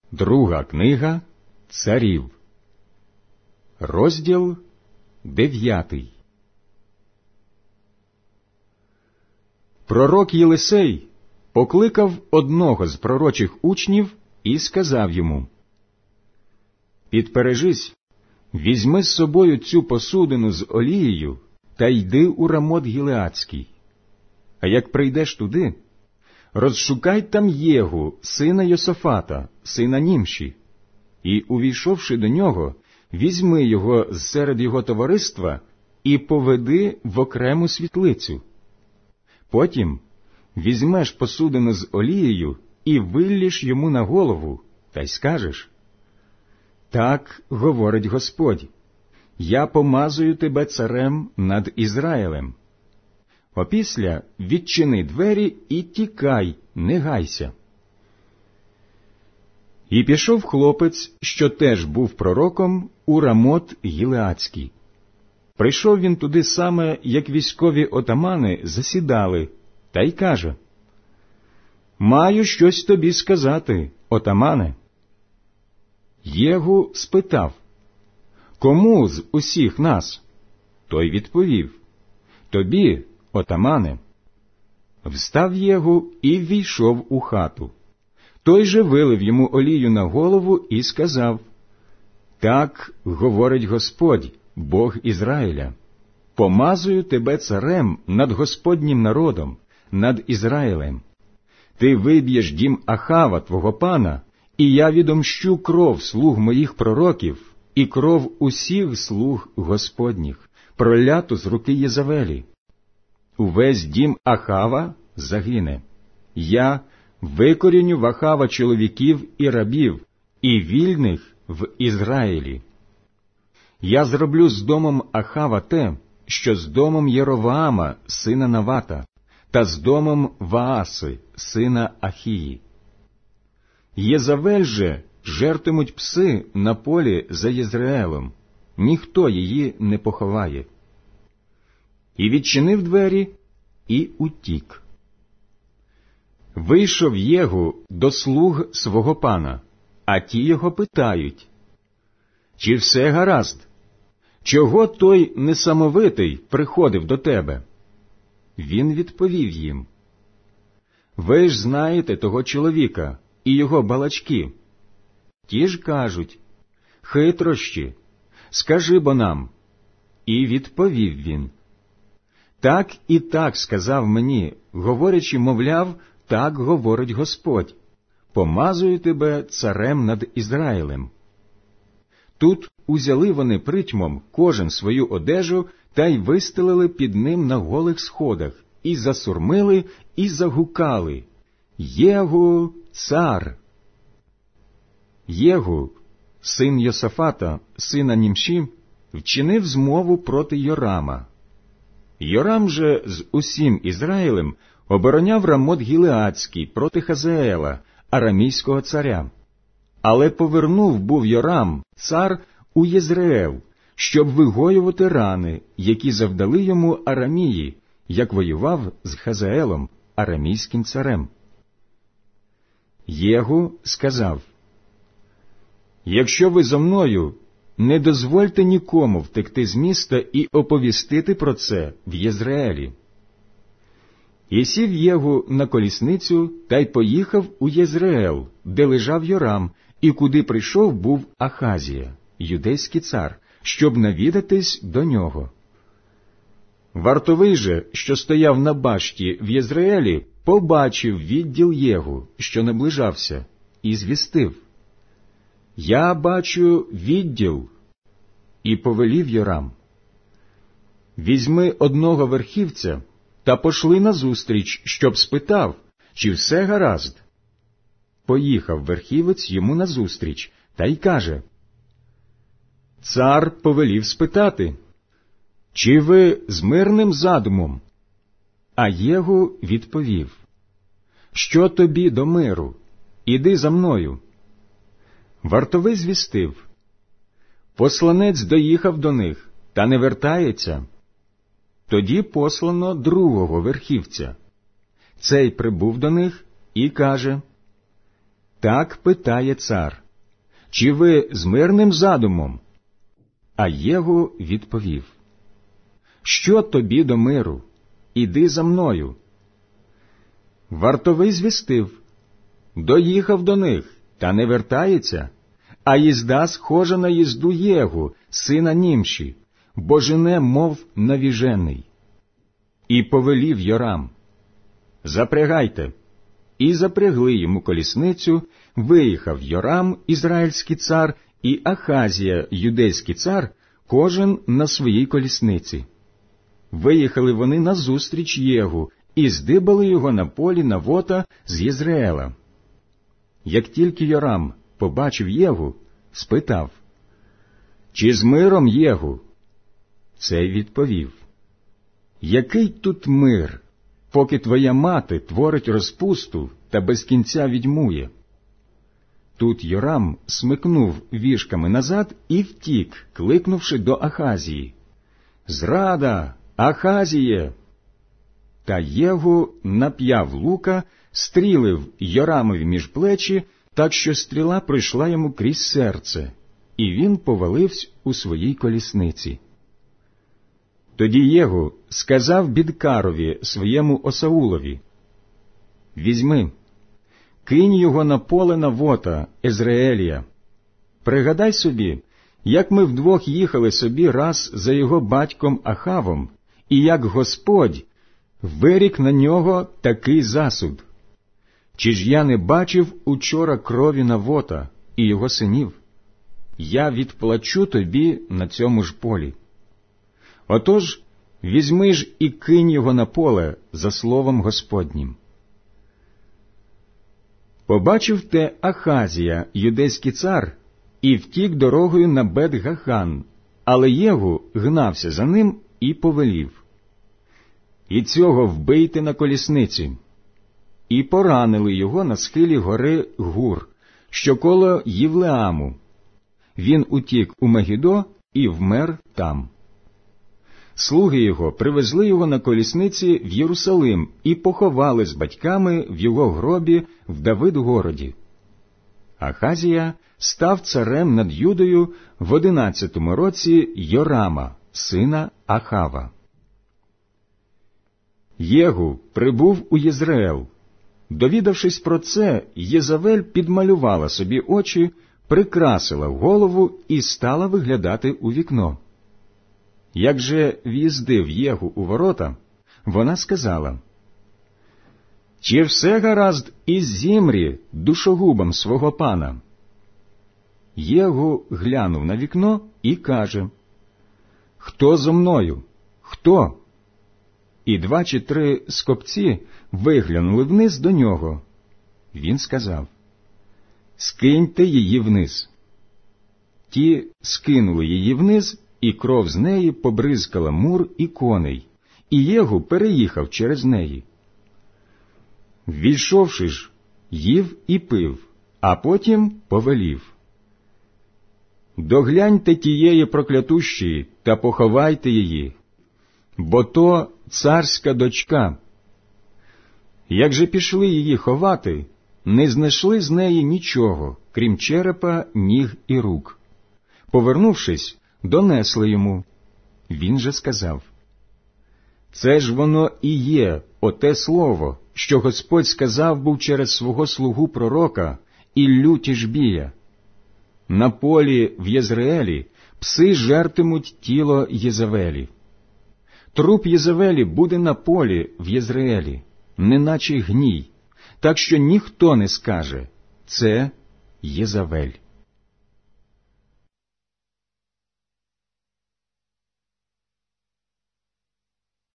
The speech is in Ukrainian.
Друга книга Царів, розділ 9. Пророк Єлисей покликав одного з пророчих учнів і сказав йому: «Підпережись, візьми з собою цю посудину з олією та йди у Рамот-Гілеадський. А як прийдеш туди, розшукай там Єгу, сина Йосафата, сина Німші, і, увійшовши до нього, візьми його зсеред його товариства і поведи в окрему світлицю. Потім візьмеш посудину з олією і виллєш йому на голову, та й скажеш: так говорить Господь, я помазую тебе царем над Ізраїлем. Опісля відчини двері і тікай, не гайся». І пішов хлопець, що теж був пророком, у Рамот-Гілеадський. Прийшов він туди саме, як військові отамани засідали, та й каже: «Маю щось тобі сказати, отамане». Єгу спитав: «Кому з усіх нас?» Той відповів: «Тобі, отамане». Встав Єгу і ввійшов у хату. Той же вилив йому олію на голову і сказав: «Так говорить Господь, Бог Ізраїля, помазую тебе царем над Господнім народом, над Ізраїлем. Ти виб'єш дім Ахава, твого пана, і я відомщу кров слуг моїх пророків і кров усіх слуг Господніх, проляту з руки Єзавелі. Увесь дім Ахава загине. Я викоріню в Ахава чоловіків і рабів, і вільних в Ізраїлі. Я зроблю з домом Ахава те, що з домом Єровоама, сина Навата, та з домом Вааси, сина Ахії. Єзавель же жертимуть пси на полі за Єзреелом, ніхто її не поховає». І відчинив двері, і утік. Вийшов Єгу до слуг свого пана, а ті його питають: «Чи все гаразд? Чого той несамовитий приходив до тебе?» Він відповів їм: «Ви ж знаєте того чоловіка і його балачки. Ті ж кажуть: хитрощі, скажи бо нам». І відповів він: «Так і так сказав мені, говорячи, мовляв, так говорить Господь, помазую тебе царем над Ізраїлем». Тут узяли вони притьмом кожен свою одежу та й вистелили під ним на голих сходах, і засурмили, і загукали: «Єгу цар!» Єгу, син Йосафата, сина Німші, вчинив змову проти Йорама. Йорам же з усім Ізраїлем обороняв Рамот-Гілеадський проти Хазаела, арамійського царя. Але повернув був Йорам, цар, у Єзреел, щоб вигоювати рани, які завдали йому Арамії, як воював з Хазаелом, арамійським царем. Єгу сказав: «Якщо ви зо мною, не дозвольте нікому втекти з міста і оповістити про це в Єзреелі». І сів Єгу на колісницю та й поїхав у Єзреел, де лежав Йорам, і куди прийшов був Ахазія, юдейський цар, щоб навідатись до нього. Вартовий же, що стояв на башті в Єзреелі, побачив відділ Єгу, що наближався, і звістив: «Я бачу відділ». І повелів Йорам: «Візьми одного верхівця та пошли назустріч, щоб спитав, чи все гаразд». Поїхав верхівець йому назустріч та й каже: «Цар повелів спитати, чи ви з мирним задумом?» А Єгу відповів: «Що тобі до миру? Іди за мною». Вартовий звістив: «Посланець доїхав до них, та не вертається». Тоді послано другого верхівця. Цей прибув до них і каже: Так питає цар: чи ви з мирним задумом? А Єгу відповів: що тобі до миру? Іди за мною. Вартовий звістив: доїхав до них, та не вертається, а їзда схожа на їзду Єгу, сина Німші, бо жене, мов навіжений. І повелів Йорам: запрягайте. І запрягли йому колісницю, виїхав Йорам, ізраїльський цар, і Ахазія, юдейський цар, кожен на своїй колісниці. Виїхали вони назустріч Єгу і здибали його на полі Навота з Єзреела. Як тільки Йорам побачив Єгу, спитав: чи з миром, Єгу? Цей відповів: який тут мир, поки твоя мати творить розпусту та без кінця відьмує? Тут Йорам смикнув віжками назад і втік, кликнувши до Ахазії: зрада, Ахазіє! Та Єгу нап'яв лука, стрілив Йорамові між плечі, так що стріла пройшла йому крізь серце, і він повалився у своїй колісниці. Тоді Єгу сказав Бідкарові, своєму осаулові: візьми, кинь його на поле Навота, Єзреелія. Пригадай собі, як ми вдвох їхали собі раз за його батьком Ахавом, і як Господь вирік на нього такий засуд. Чи ж я не бачив учора крові Навота і його синів? Я відплачу тобі на цьому ж полі. Отож, візьми ж і кинь його на поле за словом Господнім. Побачив те Ахазія, юдейський цар, і втік дорогою на Бет-Гахан, але Єгу гнався за ним і повелів: і цього вбийте на колісниці. І поранили його на схилі гори Гур, що коло Євлеаму. Він утік у Мегідо і вмер там. Слуги його привезли його на колісниці в Єрусалим і поховали з батьками в його гробі в Давид-городі. Ахазія став царем над Юдою в 11-му році Йорама, сина Ахава. Єгу прибув у Єзреел. Довідавшись про це, Єзавель підмалювала собі очі, прикрасила голову і стала виглядати у вікно. Як же в'їздив Єгу у ворота, вона сказала: чи все гаразд із Зімрі, душогубом свого пана? Єгу глянув на вікно і каже: хто зо мною? Хто? І 2 чи 3 скопці виглянули вниз до нього. Він сказав: скиньте її вниз. Ті скинули її вниз, і кров з неї побризкала мур і коней, і Єгу переїхав через неї. Ввійшовши ж, їв і пив, а потім повелів: догляньте тієї проклятущої та поховайте її, бо то царська дочка. Як же пішли її ховати, не знайшли з неї нічого, крім черепа, ніг і рук. Повернувшись, донесли йому. Він же сказав: це ж воно і є, оте слово, що Господь сказав був через свого слугу пророка Іллю Тішбія. На полі в Єзреелі пси жертимуть тіло Єзавелі. Труп Єзавелі буде на полі в Єзреелі, неначе гній, так що ніхто не скаже: це Єзавель.